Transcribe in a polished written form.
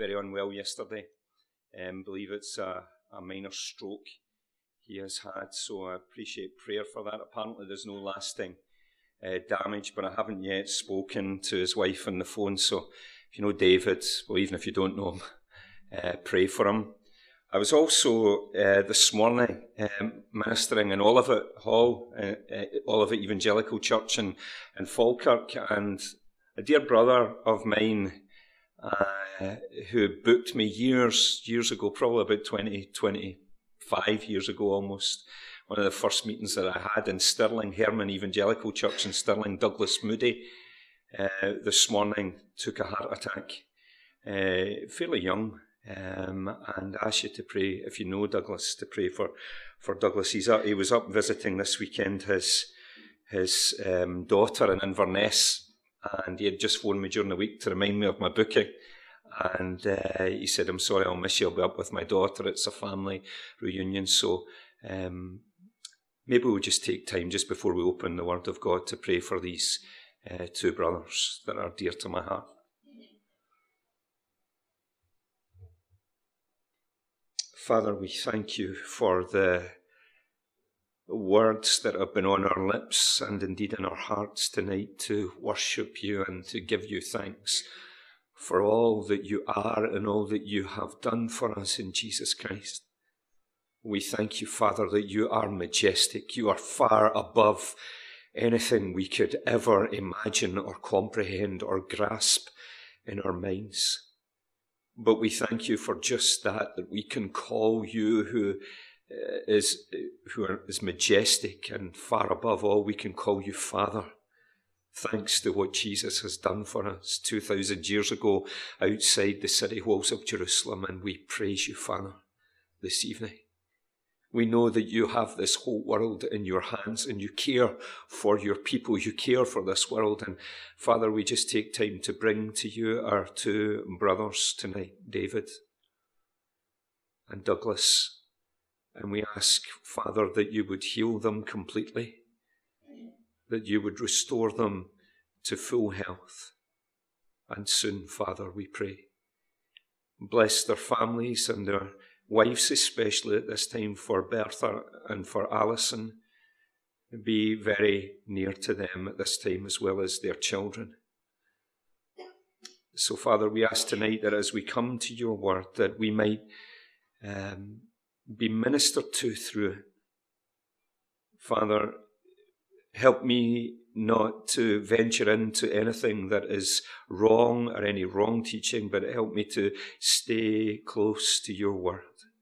very unwell yesterday. Believe it's a minor stroke he has had, so I appreciate prayer for that. Apparently there's no lasting damage, but I haven't yet spoken to his wife on the phone, so if you know David, well, even if you don't know him, pray for him. I was also this morning ministering in Olivet Hall, Olivet Evangelical Church in Falkirk, and a dear brother of mine who booked me years ago, probably about 25 years ago almost, one of the first meetings that I had in Stirling, Herman Evangelical Church in Stirling, Douglas Moody, this morning took a heart attack, fairly young, and I ask you to pray, if you know Douglas, to pray for Douglas. He was up visiting this weekend his daughter in Inverness, and he had just phoned me during the week to remind me of my booking. And he said, I'm sorry, I'll miss you. I'll be up with my daughter. It's a family reunion. So maybe we'll just take time just before we open the Word of God to pray for these two brothers that are dear to my heart. Father, we thank you for the words that have been on our lips and indeed in our hearts tonight to worship you and to give you thanks for all that you are and all that you have done for us in Jesus Christ. We thank you, Father, that you are majestic. You are far above anything we could ever imagine or comprehend or grasp in our minds. But we thank you for just that we can call you who is majestic and far above all, we can call you Father. Thanks to what Jesus has done for us 2,000 years ago outside the city walls of Jerusalem, and we praise you, Father, this evening. We know that you have this whole world in your hands and you care for your people, you care for this world. And Father, we just take time to bring to you our two brothers tonight, David and Douglas. And we ask, Father, that you would heal them completely, that you would restore them to full health. And soon, Father, we pray. Bless their families and their wives, especially at this time, for Bertha and for Alison. Be very near to them at this time as well as their children. So, Father, we ask tonight that as we come to your word, that we might be ministered to through it. Father, help me not to venture into anything that is wrong or any wrong teaching, but help me to stay close to your word.